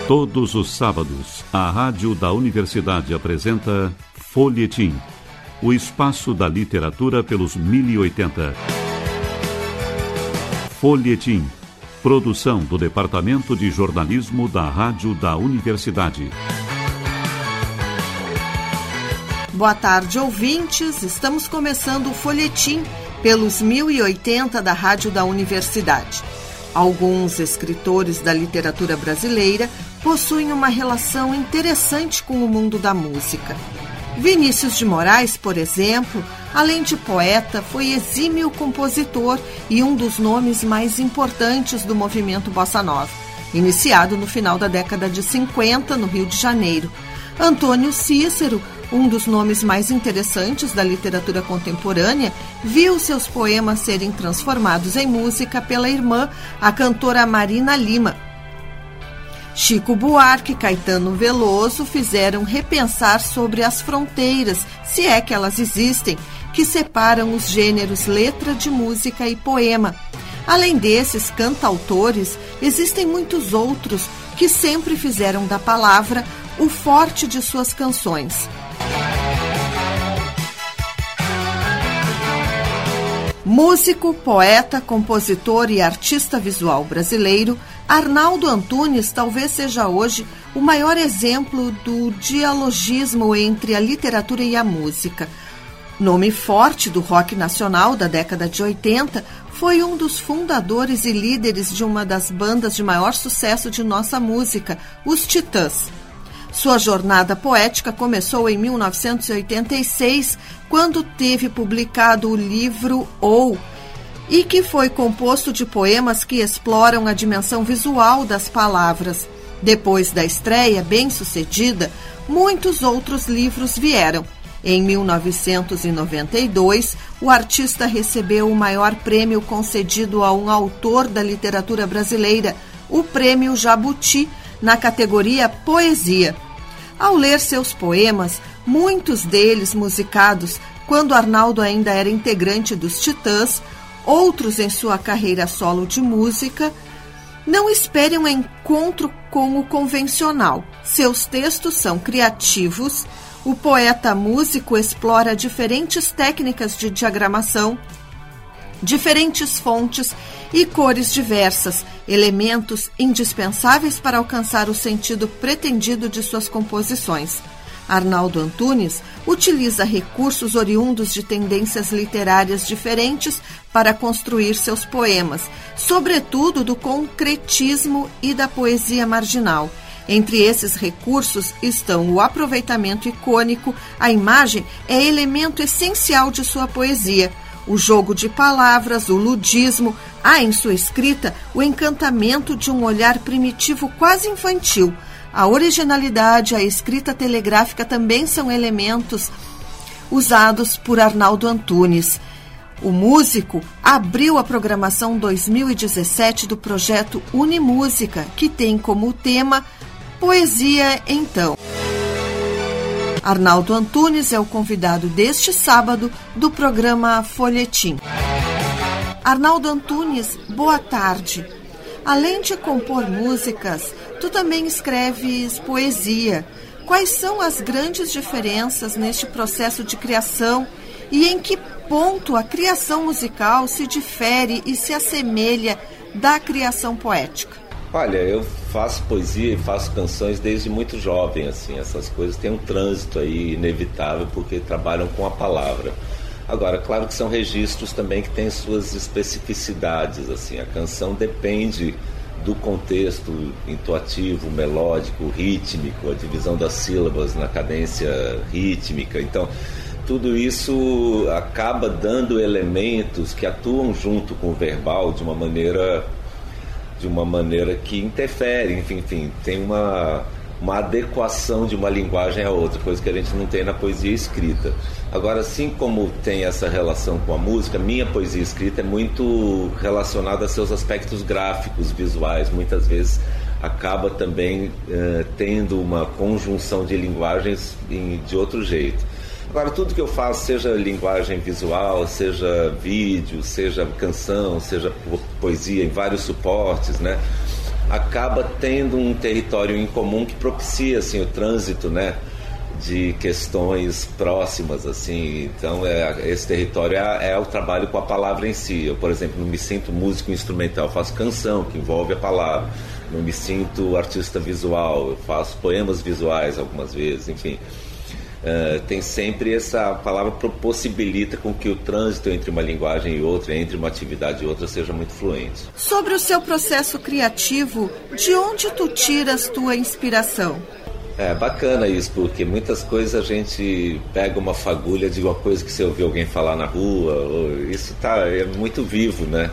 Todos os sábados, a Rádio da Universidade apresenta Folhetim, o espaço da literatura pelos 1080. Folhetim, produção do Departamento de Jornalismo da Rádio da Universidade. Boa tarde, ouvintes. Estamos começando o Folhetim pelos 1080 da Rádio da Universidade. Alguns escritores da literatura brasileira possuem uma relação interessante com o mundo da música. Vinícius de Moraes, por exemplo, além de poeta, foi exímio compositor e um dos nomes mais importantes do movimento Bossa Nova, iniciado no final da década de 50, no Rio de Janeiro. Antônio Cícero, um dos nomes mais interessantes da literatura contemporânea, viu seus poemas serem transformados em música pela irmã, a cantora Marina Lima. Chico Buarque e Caetano Veloso fizeram repensar sobre as fronteiras, se é que elas existem, que separam os gêneros letra de música e poema. Além desses cantautores, existem muitos outros que sempre fizeram da palavra o forte de suas canções. Músico, poeta, compositor e artista visual brasileiro, Arnaldo Antunes talvez seja hoje o maior exemplo do dialogismo entre a literatura e a música. Nome forte do rock nacional da década de 80, foi um dos fundadores e líderes de uma das bandas de maior sucesso de nossa música, os Titãs. Sua jornada poética começou em 1986, quando teve publicado o livro Ou, e que foi composto de poemas que exploram a dimensão visual das palavras. Depois da estreia bem-sucedida, muitos outros livros vieram. Em 1992, o artista recebeu o maior prêmio concedido a um autor da literatura brasileira, o Prêmio Jabuti, na categoria Poesia. Ao ler seus poemas, muitos deles musicados quando Arnaldo ainda era integrante dos Titãs, outros em sua carreira solo de música, não espere um encontro com o convencional. Seus textos são criativos, o poeta músico explora diferentes técnicas de diagramação, diferentes fontes e cores diversas, elementos indispensáveis para alcançar o sentido pretendido de suas composições. Arnaldo Antunes utiliza recursos oriundos de tendências literárias diferentes para construir seus poemas, sobretudo do concretismo e da poesia marginal. Entre esses recursos estão o aproveitamento icônico, a imagem é elemento essencial de sua poesia, o jogo de palavras, o ludismo, há em sua escrita o encantamento de um olhar primitivo quase infantil. A originalidade e a escrita telegráfica também são elementos usados por Arnaldo Antunes. O músico abriu a programação 2017 do projeto Unimúsica, que tem como tema Poesia Então. Arnaldo Antunes é o convidado deste sábado do programa Folhetim. Arnaldo Antunes, boa tarde. Além de compor músicas, tu também escreves poesia. Quais são as grandes diferenças neste processo de criação e em que ponto a criação musical se difere e se assemelha da criação poética? Olha, eu faço poesia e faço canções desde muito jovem, assim, essas coisas têm um trânsito aí inevitável porque trabalham com a palavra. Agora, claro que são registros também que têm suas especificidades, assim, a canção depende do contexto intuativo, melódico, rítmico, a divisão das sílabas na cadência rítmica, então tudo isso acaba dando elementos que atuam junto com o verbal de uma maneira que interfere, enfim, tem uma adequação de uma linguagem a outra, coisa que a gente não tem na poesia escrita. Agora, assim como tem essa relação com a música, minha poesia escrita é muito relacionada a seus aspectos gráficos, visuais, muitas vezes acaba também tendo uma conjunção de linguagens de outro jeito. Agora, tudo que eu faço, seja linguagem visual, seja vídeo, seja canção, seja poesia em vários suportes, né? acaba tendo um território em comum que propicia assim, o trânsito, né, de questões próximas, assim. Então esse território é o trabalho com a palavra em si. Eu, por exemplo, não me sinto músico instrumental, eu faço canção que envolve a palavra. Não me sinto artista visual, eu faço poemas visuais algumas vezes, enfim. Tem sempre essa palavra possibilita com que o trânsito entre uma linguagem e outra, entre uma atividade e outra, seja muito fluente. Sobre o seu processo criativo, de onde tu tiras tua inspiração? É bacana isso, porque muitas coisas a gente pega uma fagulha de uma coisa que você ouviu alguém falar na rua, isso é muito vivo, né?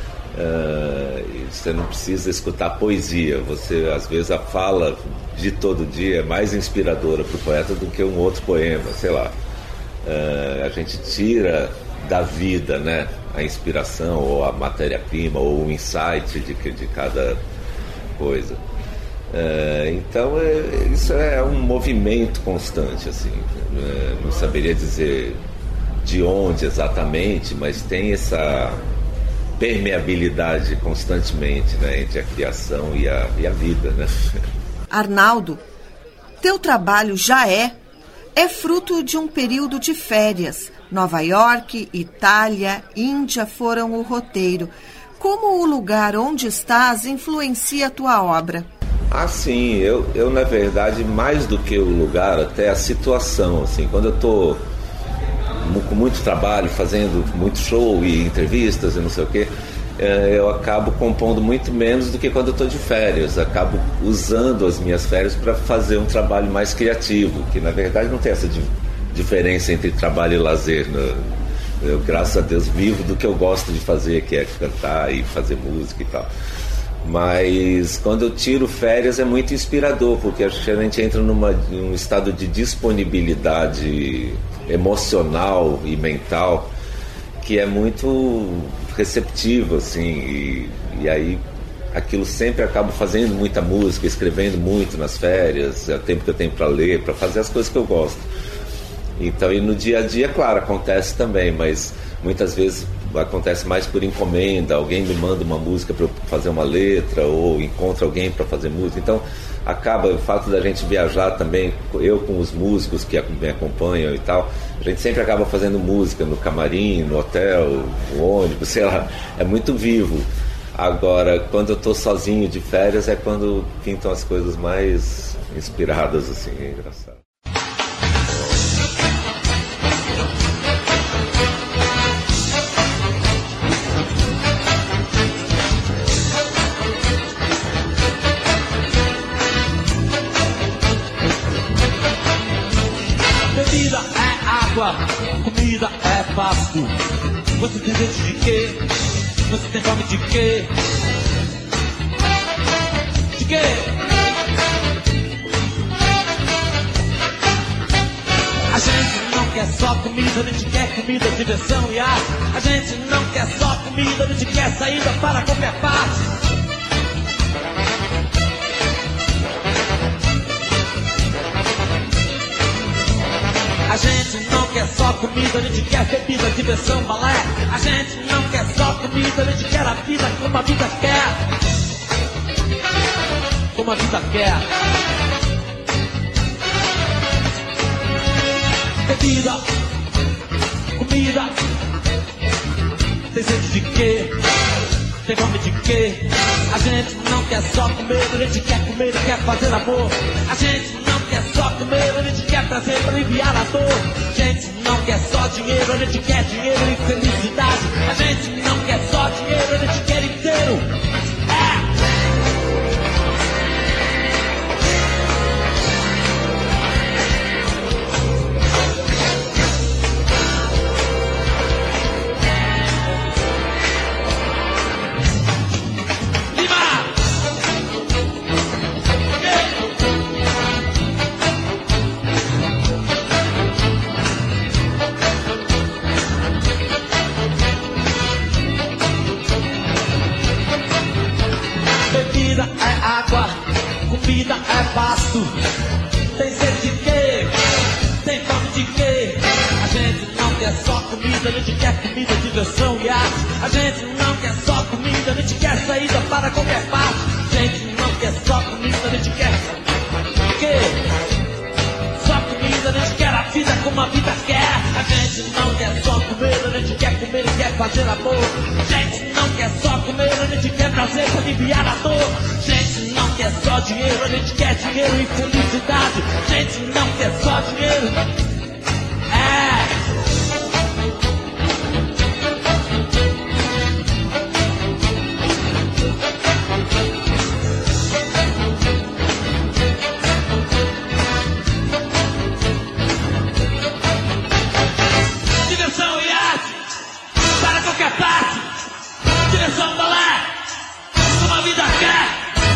Você não precisa escutar poesia, você às vezes a fala de todo dia é mais inspiradora para o poeta do que um outro poema, sei lá. A gente tira da vida, né, a inspiração ou a matéria-prima ou o insight de cada coisa. Então isso é um movimento constante, assim. Não saberia dizer de onde exatamente, mas tem essa permeabilidade constantemente, né, entre a criação e a vida, né? Arnaldo, teu trabalho já é fruto de um período de férias. Nova York, Itália, Índia foram o roteiro. Como o lugar onde estás influencia a tua obra? Sim, eu na verdade, mais do que o lugar, até a situação, assim, quando eu estou com muito trabalho, fazendo muito show e entrevistas e não sei o quê, eu acabo compondo muito menos do que quando eu estou de férias. Acabo usando as minhas férias para fazer um trabalho mais criativo, que na verdade não tem essa diferença entre trabalho e lazer, né? Eu, graças a Deus, vivo do que eu gosto de fazer, que é cantar e fazer música e tal. Mas quando eu tiro férias é muito inspirador, porque a gente entra num estado de disponibilidade emocional e mental que é muito receptivo, assim, e aí aquilo sempre acabo fazendo muita música, escrevendo muito nas férias, é o tempo que eu tenho para ler, para fazer as coisas que eu gosto. Então, e no dia a dia, claro, acontece também, mas muitas vezes acontece mais por encomenda, alguém me manda uma música para eu fazer uma letra, ou encontra alguém para fazer música. Então acaba o fato da gente viajar também, eu com os músicos que me acompanham e tal, a gente sempre acaba fazendo música no camarim, no hotel, no ônibus, sei lá, é muito vivo. Agora, quando eu estou sozinho de férias é quando pintam as coisas mais inspiradas, assim, é engraçado. Bebida é água, comida é pasto. Você tem sede de quê? Você tem fome de quê? De quê? A gente não quer só comida, a gente quer comida, diversão e arte. A gente não quer só comida, a gente quer saída para qualquer parte. A gente não quer só comida, a gente quer bebida, diversão, balé. A gente não quer só comida, a gente quer a vida como a vida quer. Como a vida quer. Bebida, comida. Tem sede de quê? Tem fome de quê? A gente não quer só comer, a gente quer comer e quer fazer amor. A gente não quer só comer, a gente quer prazer para aliviar a dor. A gente não quer só dinheiro, a gente quer dinheiro e felicidade. A gente não quer só dinheiro, a gente quer inteiro. Comida é pasto. Tem sede de quê? Tem fome de quê? A gente não quer só comida, a gente quer comida, diversão e arte. A gente não quer só comida, a gente quer saída para qualquer parte. A gente gente quer o quê? Só comida, a gente quer a vida como a vida quer. A gente não quer só comer, a gente quer comer e quer fazer amor. A gente não quer só comer, a gente quer prazer pra aliviar a dor. A gente não quer só dinheiro, a gente quer dinheiro e felicidade. A gente não quer só dinheiro. Diversão e arte para qualquer parte. Direção balé, como a vida quer.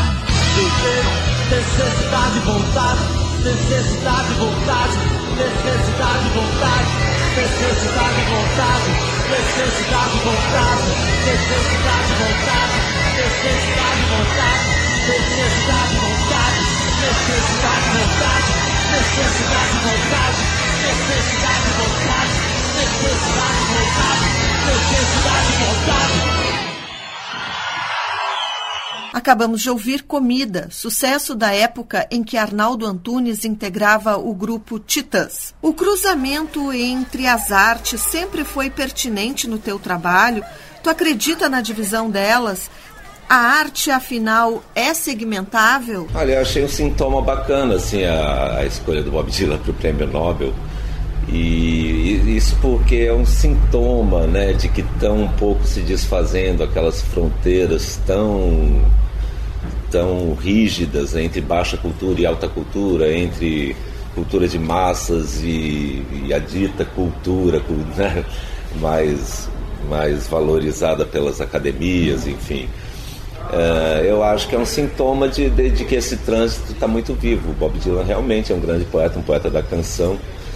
Necessidade, vontade, necessidade, vontade, necessidade, vontade, necessidade, vontade, necessidade, vontade, necessidade, vontade, necessidade, vontade, necessidade, vontade, necessidade, vontade, necessidade, vontade, necessidade, vontade, necessidade, vontade, necessidade, vontade. Acabamos de ouvir Comida, sucesso da época em que Arnaldo Antunes integrava o grupo Titãs. O cruzamento entre as artes sempre foi pertinente no teu trabalho? Tu acredita na divisão delas? A arte, afinal, é segmentável? Olha, eu achei um sintoma bacana, assim, a escolha do Bob Dylan para o Prêmio Nobel. E isso porque é um sintoma, né, de que estão um pouco se desfazendo aquelas fronteiras tão rígidas entre baixa cultura e alta cultura, entre cultura de massas e a dita cultura, né, mais valorizada pelas academias, enfim. Eu acho que é um sintoma de que esse trânsito está muito vivo. O Bob Dylan realmente é um grande poeta, um poeta da canção,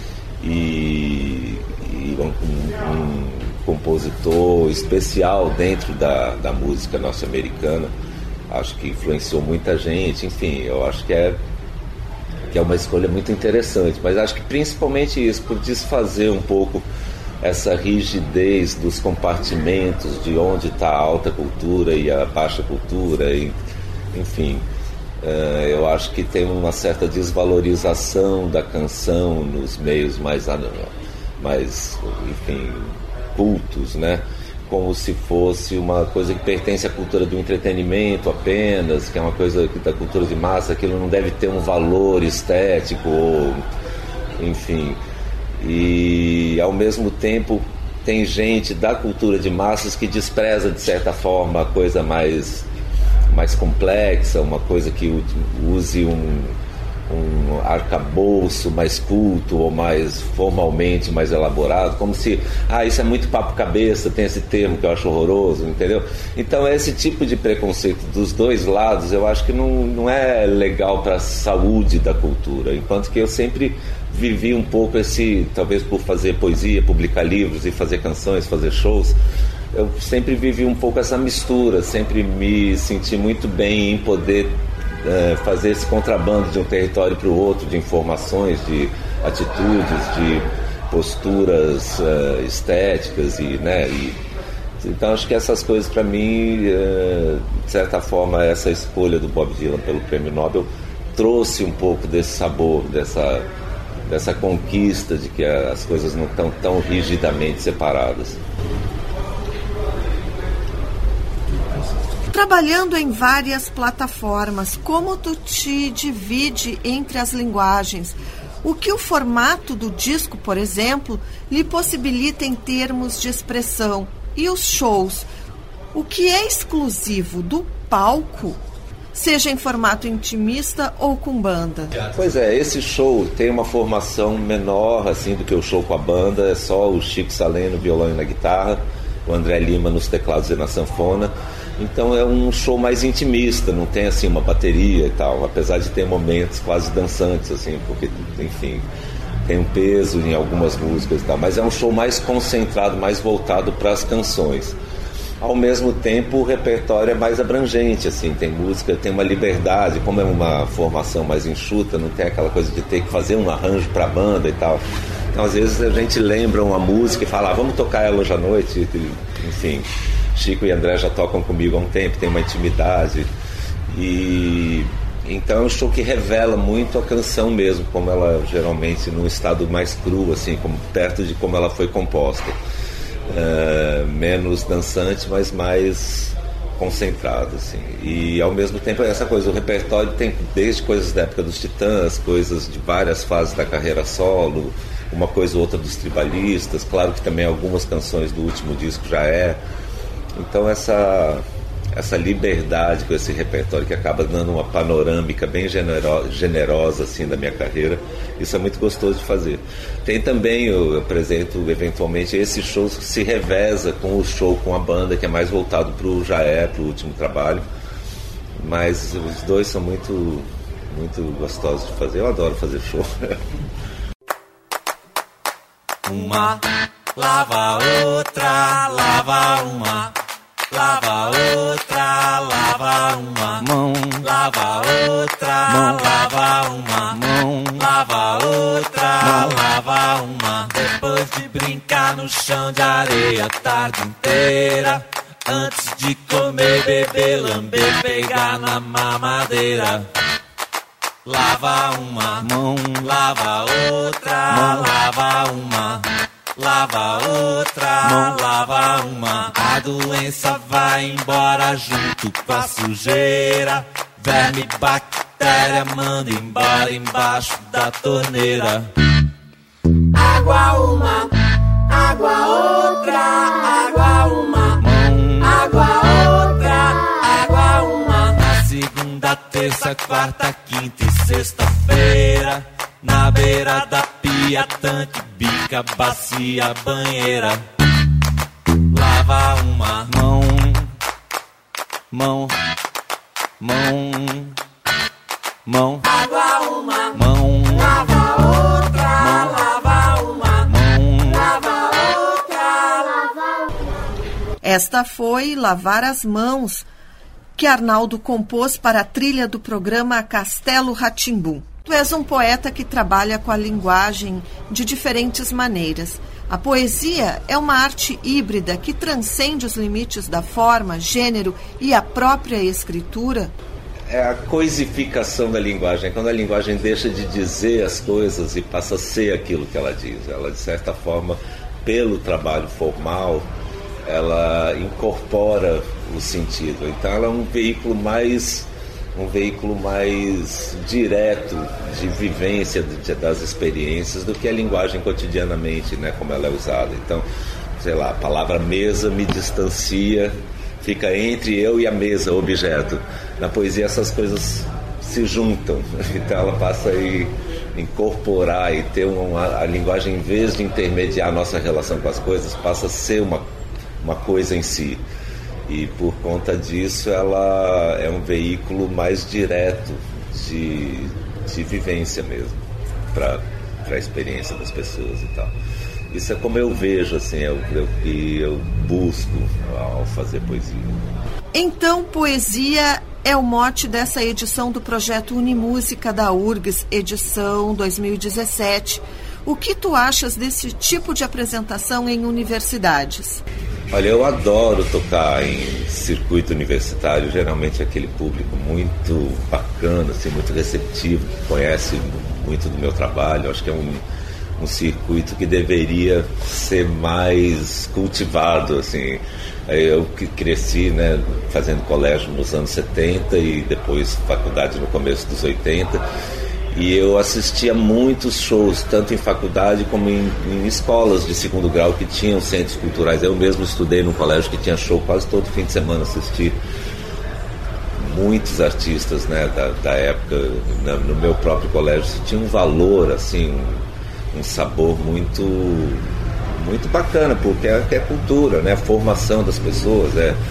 e um compositor especial dentro da música norte-americana. Acho que influenciou muita gente, enfim, eu acho que é uma escolha muito interessante, mas acho que principalmente isso, por desfazer um pouco essa rigidez dos compartimentos de onde está a alta cultura e a baixa cultura, enfim. Eu acho que tem uma certa desvalorização da canção nos meios mais enfim, cultos, né? Como se fosse uma coisa que pertence à cultura do entretenimento apenas, que é uma coisa da cultura de massa, aquilo não deve ter um valor estético, ou, enfim. E ao mesmo tempo tem gente da cultura de massas que despreza de certa forma a coisa mais complexa, uma coisa que use um arcabouço mais culto ou mais formalmente mais elaborado, como se, isso é muito papo cabeça, tem esse termo que eu acho horroroso, entendeu? Então esse tipo de preconceito dos dois lados eu acho que não é legal para a saúde da cultura, enquanto que eu sempre vivi um pouco talvez por fazer poesia, publicar livros e fazer canções, fazer shows, eu sempre vivi um pouco essa mistura, sempre me senti muito bem em poder fazer esse contrabando de um território para o outro, de informações, de atitudes, de posturas estéticas, então acho que essas coisas para mim, de certa forma, essa escolha do Bob Dylan pelo Prêmio Nobel trouxe um pouco desse sabor, dessa conquista de que as coisas não estão tão rigidamente separadas. Trabalhando em várias plataformas, como tu te divide entre as linguagens? O que o formato do disco, por exemplo, lhe possibilita em termos de expressão? E os shows? O que é exclusivo do palco, seja em formato intimista ou com banda? Pois é, esse show tem uma formação menor assim do que o show com a banda, é só o Chico Salé no violão e na guitarra, o André Lima nos teclados e na sanfona. Então é um show mais intimista, não tem assim uma bateria e tal, apesar de ter momentos quase dançantes, assim, porque, enfim, tem um peso em algumas músicas e tal, mas é um show mais concentrado, mais voltado para as canções. Ao mesmo tempo, o repertório é mais abrangente, assim, tem música, tem uma liberdade, como é uma formação mais enxuta, não tem aquela coisa de ter que fazer um arranjo para a banda e tal. Então, às vezes, a gente lembra uma música e fala, vamos tocar ela hoje à noite, enfim. Chico e André já tocam comigo há um tempo, tem uma intimidade. E Então é um show que revela muito a canção mesmo, como ela geralmente num estado mais cru, assim, como perto de como ela foi composta. Menos dançante, mas mais concentrado, assim. E ao mesmo tempo essa coisa, o repertório tem desde coisas da época dos Titãs, coisas de várias fases da carreira solo, uma coisa ou outra dos Tribalistas, claro que também algumas canções do último disco já é. Então essa liberdade com esse repertório que acaba dando uma panorâmica bem generosa assim da minha carreira, isso é muito gostoso de fazer. Tem também, eu apresento eventualmente esse show que se reveza com o show com a banda, que é mais voltado para o pro último trabalho, mas os dois são muito, muito gostosos de fazer. Eu adoro fazer show. Uma lava outra, lava uma. Lava outra, lava uma mão. Lava outra, mão. Lava uma mão. Lava outra, mão. Lava uma. Depois de brincar no chão de areia a tarde inteira, antes de comer, beber, lamber, pegar na mamadeira. Lava uma mão. Lava outra, mão. Lava uma. Lava outra, mão. Lava uma. A doença vai embora junto com a sujeira. Verme, bactéria, manda embora embaixo da torneira. Água uma, água outra, água uma. Mão. Água outra, água uma. Na segunda, terça, quarta, quinta e sexta-feira, na beira da pia, tanque, bica, bacia, banheira. Lava uma mão, mão, mão, mão. Água uma mão. Lava outra, mão. Lava uma mão. Lava outra, lava. Esta foi Lavar as Mãos, que Arnaldo compôs para a trilha do programa Castelo Rá-Tim-Bum. Tu és um poeta que trabalha com a linguagem de diferentes maneiras. A poesia é uma arte híbrida que transcende os limites da forma, gênero e a própria escritura. É a coisificação da linguagem, é quando a linguagem deixa de dizer as coisas e passa a ser aquilo que ela diz. Ela, de certa forma, pelo trabalho formal, ela incorpora o sentido. Então ela é um veículo mais direto de vivência das experiências do que a linguagem cotidianamente, né, como ela é usada. Então, sei lá, a palavra mesa me distancia, fica entre eu e a mesa, o objeto. Na poesia essas coisas se juntam, então ela passa a incorporar e ter a linguagem, em vez de intermediar a nossa relação com as coisas, passa a ser uma coisa em si. E por conta disso ela é um veículo mais direto de vivência mesmo, para a experiência das pessoas e tal. Isso é como eu vejo, assim, eu busco ao fazer poesia. Então, poesia é o mote dessa edição do projeto Unimúsica da URGS, edição 2017. O que tu achas desse tipo de apresentação em universidades? Olha, eu adoro tocar em circuito universitário, geralmente é aquele público muito bacana, assim, muito receptivo, que conhece muito do meu trabalho. Acho que é um circuito que deveria ser mais cultivado, assim. Eu que cresci, né, fazendo colégio nos anos 70 e depois faculdade no começo dos 80, e eu assistia muitos shows, tanto em faculdade como em escolas de segundo grau que tinham centros culturais. Eu mesmo estudei num colégio que tinha show quase todo fim de semana, assisti muitos artistas, né, da época. No meu próprio colégio isso tinha um valor, assim, um sabor muito, muito bacana, porque é cultura, né, a formação das pessoas,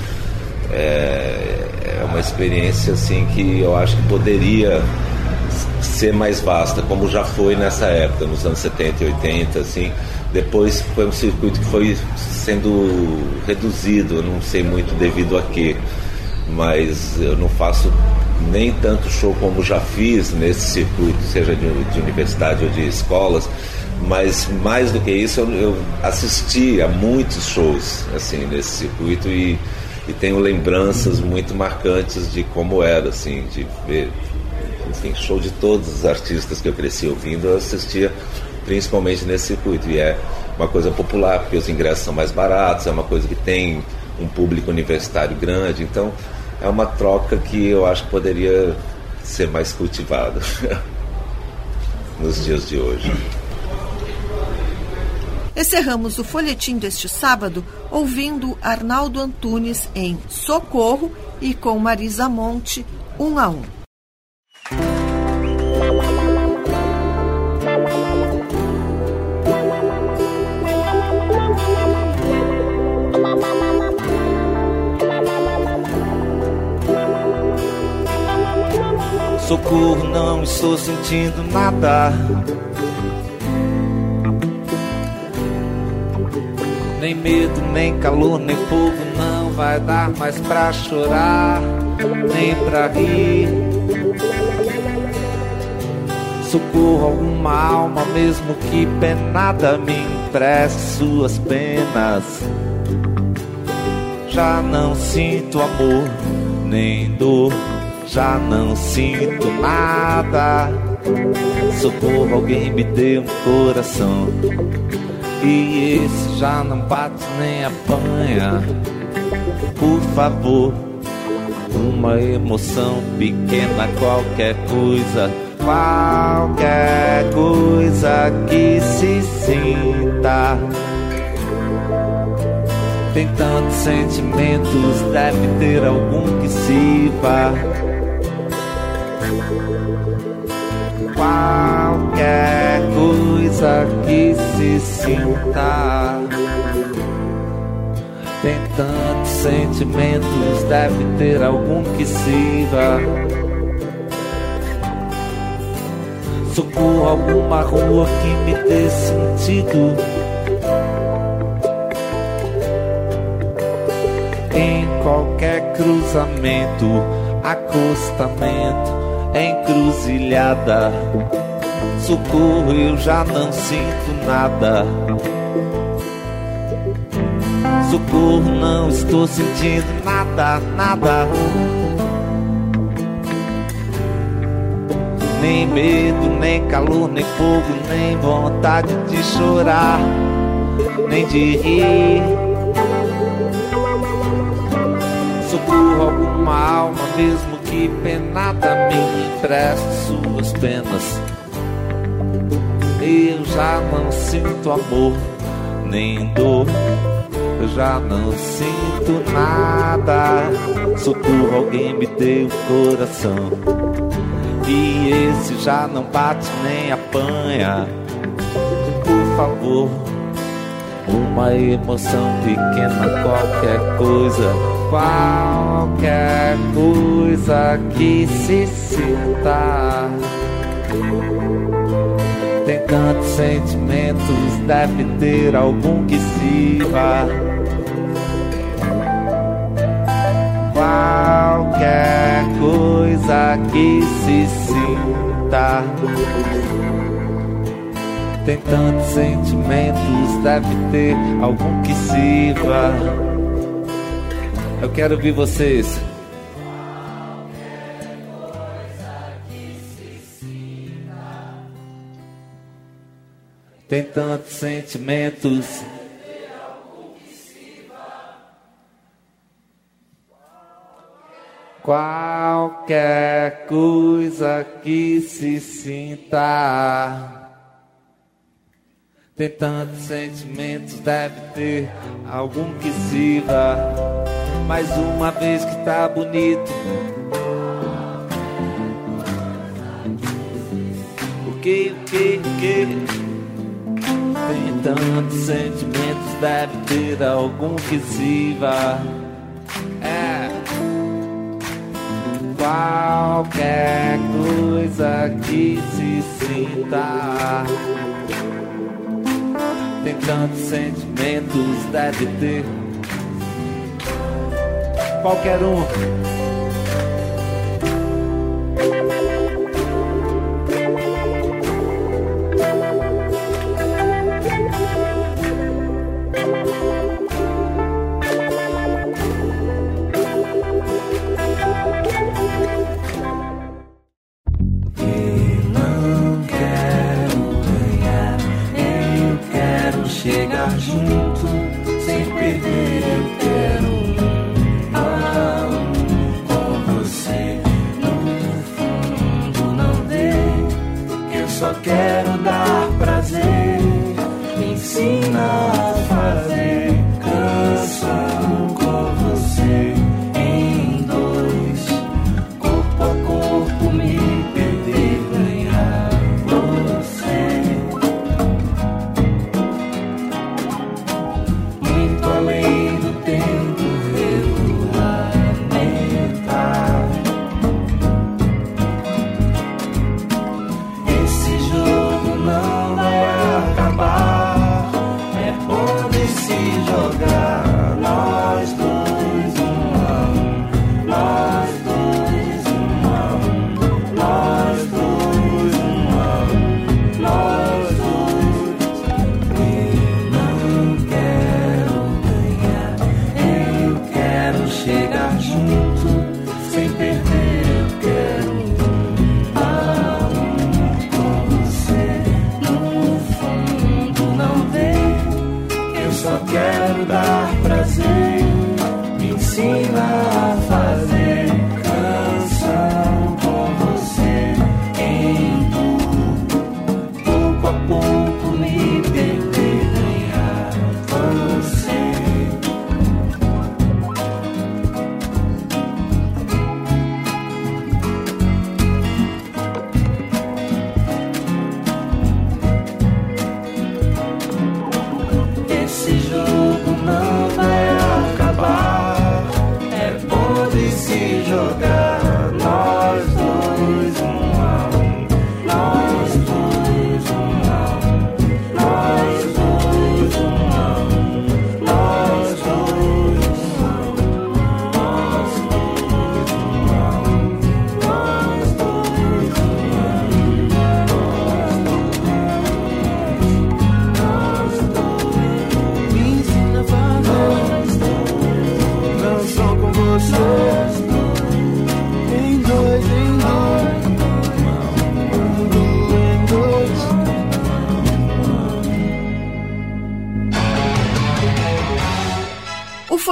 é uma experiência assim que eu acho que poderia ser mais vasta, como já foi nessa época, nos anos 70 e 80, assim. Depois foi um circuito que foi sendo reduzido, eu não sei muito devido a quê, mas eu não faço nem tanto show como já fiz nesse circuito, seja de universidade ou de escolas, mas mais do que isso eu assisti a muitos shows assim, nesse circuito e tenho lembranças muito marcantes de como era, assim, de ver enfim, show de todos os artistas que eu cresci ouvindo, eu assistia principalmente nesse circuito. E é uma coisa popular, porque os ingressos são mais baratos, é uma coisa que tem um público universitário grande, então é uma troca que eu acho que poderia ser mais cultivada nos dias de hoje. Encerramos o folhetim deste sábado ouvindo Arnaldo Antunes em Socorro e com Marisa Monte, 1 a 1. Socorro, não estou sentindo nada. Nem medo, nem calor, nem fogo, não vai dar mais pra chorar, nem pra rir. Socorro, alguma alma, mesmo que penada, me empreste suas penas. Já não sinto amor, nem dor, já não sinto nada. Socorro, alguém me dê um coração, e esse já não bate nem apanha. Por favor, uma emoção pequena, qualquer coisa que se sinta. Tem tantos sentimentos, deve ter algum que sirva. Qualquer coisa que se sinta. Tem tantos sentimentos, deve ter algum que sirva. Socorro, alguma rua que me dê sentido. Em qualquer cruzamento, acostamento, encruzilhada. Socorro, eu já não sinto nada. Socorro, não estou sentindo nada, nada. Nem medo, nem calor, nem fogo, nem vontade de chorar, nem de rir. Socorro, alguma alma, mesmo que penada, me empreste suas penas. Eu já não sinto amor, nem dor, eu já não sinto nada. Socorro, alguém me dê um coração, e esse já não bate nem apanha. Por favor, uma emoção pequena, qualquer coisa que se sinta. Tem tantos sentimentos, deve ter algum que sirva. Qualquer coisa que se sinta. Tem tantos sentimentos, deve ter algum que sirva. Eu quero ouvir vocês. Tem tantos sentimentos. Qualquer coisa que se sinta. Tem tantos sentimentos, deve ter algum que sirva. Mais uma vez que tá bonito. O que? Tem tantos sentimentos, deve ter algum que sirva. Qualquer coisa que se sinta. Tem tantos sentimentos, deve ter qualquer um.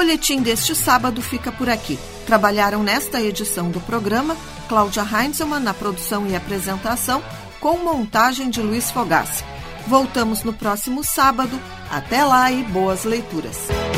folhetim deste sábado fica por aqui. Trabalharam nesta edição do programa Cláudia Heinzelmann na produção e apresentação, com montagem de Luiz Fogassi. Voltamos no próximo sábado. Até lá e boas leituras.